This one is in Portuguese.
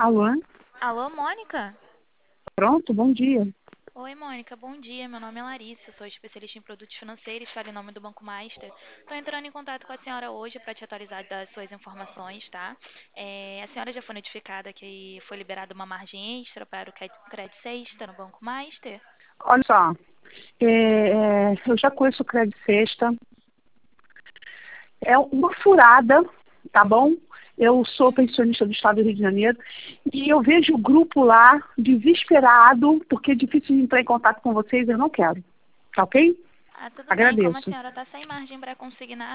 Alô? Alô, Mônica? Pronto, bom dia. Oi, Mônica, bom dia. Meu nome é Larissa, sou especialista em produtos financeiros, falo em nome do Banco Master. Estou entrando em contato com a senhora hoje para te atualizar das suas informações, tá? A senhora já foi notificada que foi liberada uma margem extra para o Credit Sexta no Banco Master? Olha só, eu já conheço o Crédito Sexta, é uma furada, tá bom? Eu sou pensionista do Estado do Rio de Janeiro e eu vejo o grupo lá desesperado, porque é difícil de entrar em contato com vocês, eu não quero, tá ok? Ah, tudo bem. Como a Agradeço. senhora está sem margem para consignar,